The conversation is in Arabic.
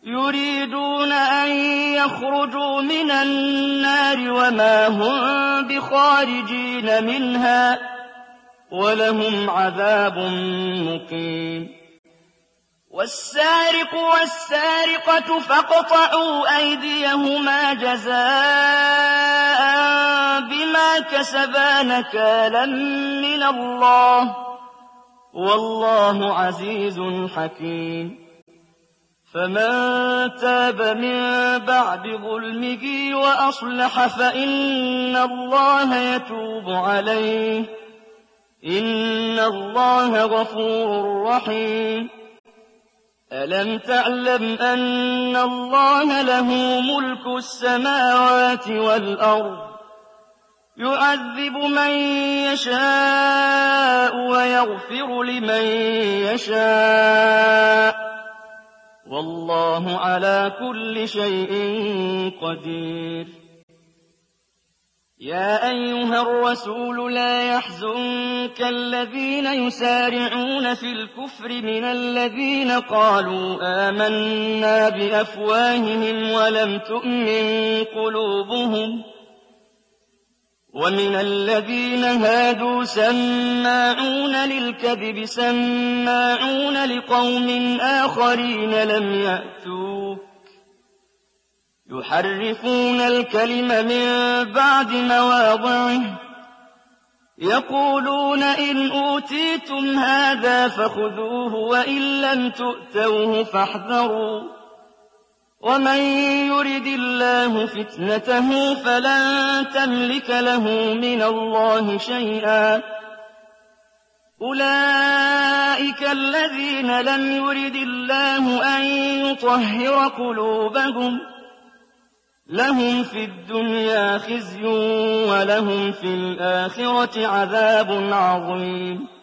يريدون أن يخرجوا من النار وما هم بخارجين منها ولهم عذاب مقيم. والسارق والسارقة فاقطعوا أيديهما جزاء بما كسبا نكالا من الله والله عزيز حكيم. فمن تاب من بعد ظلمه وأصلح فإن الله يتوب عليه إن الله غفور رحيم. ألم تعلم أن الله له ملك السماوات والأرض يعذب من يشاء ويغفر لمن يشاء والله على كل شيء قدير. يا أيها الرسول لا يحزنك الذين يسارعون في الكفر من الذين قالوا آمنا بأفواههم ولم تؤمن قلوبهم ومن الذين هادوا سماعون للكذب سماعون لقوم آخرين لم يأتوك يحرفون الكلم من بعد مواضعه يقولون إن أوتيتم هذا فخذوه وإن لم تؤتوه فاحذروا ومن يرد الله فتنته فلن تملك له من الله شيئا أولئك الذين لم يرد الله أن يطهر قلوبهم لهم في الدنيا خزي ولهم في الآخرة عذاب عظيم.